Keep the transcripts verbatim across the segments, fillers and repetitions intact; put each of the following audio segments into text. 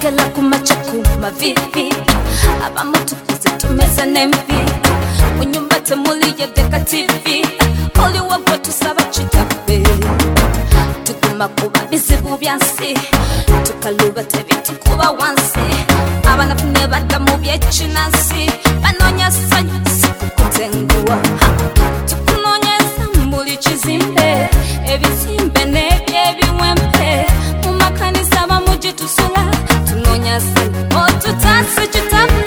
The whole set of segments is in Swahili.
Tulegela kumachaku mavivi abamu tukuze tumeze nemvi munyumba temuliye deka T V oli wabwo tusaba kitabe tukuma kuba bizibu byansi tukaluba tebiti kuba wansi abana fune badda mu byechinansi banonya sanyu sikukutengua tukunonyeza mbuli chizimbe ebizimbe nebyebiwempe mu makanisa bamuji tusula tunonya sanyu otutasi kitabe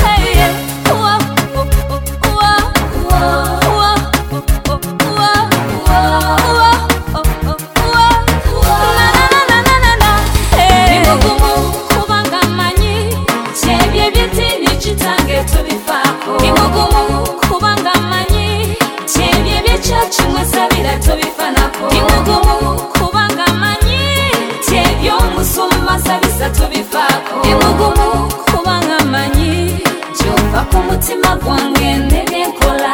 Imugumu kubanga manyi jova kumutima gwange nebenkola.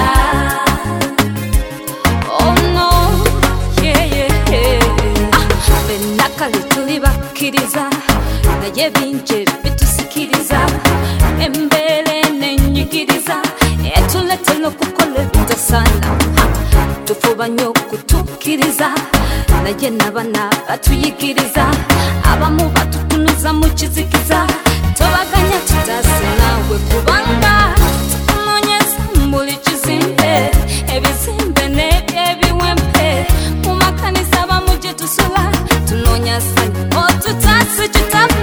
Oh no, yeah yeah yeah. Ah, benakali tulibakiriza naye binje bitusikiriza embele nenyigiriza etulete nokukola bitasana tufuba nyo kutukiriza naye nabana batuyigiriza abamu batukunuza mu kizikiza tobaganya tutase nawe kubanga tukunonyeza mbuli kizimbe ebizimbe nebyebiwempe mu makanisa bamuje tusula tunonya sanyu otutasi kitabe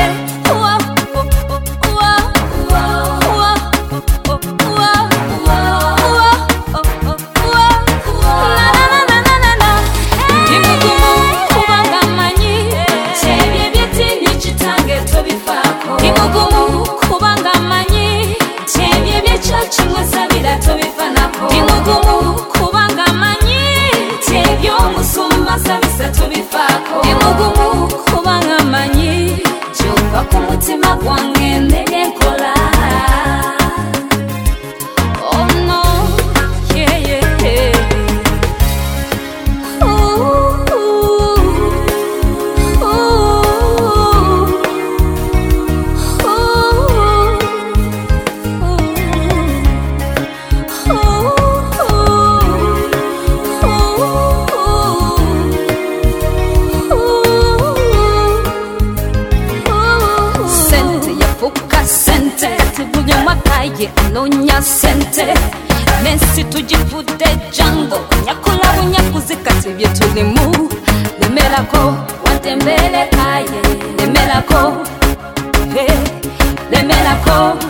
Imugumu kubanga manyi chebye byechachimwe sabira tobifanako Imugumu kubanga manyi chebyo musumba sabisa tobifako Imugumu kubanga manyi jova kumutima gwange nebenkola. Oh no, yeah yeah yeah. Anonya sente Nesi tujifude jango Nyakula bunyakuzikati vyetulimu Lemelako watembele kaye Lemelako Hey Lemelako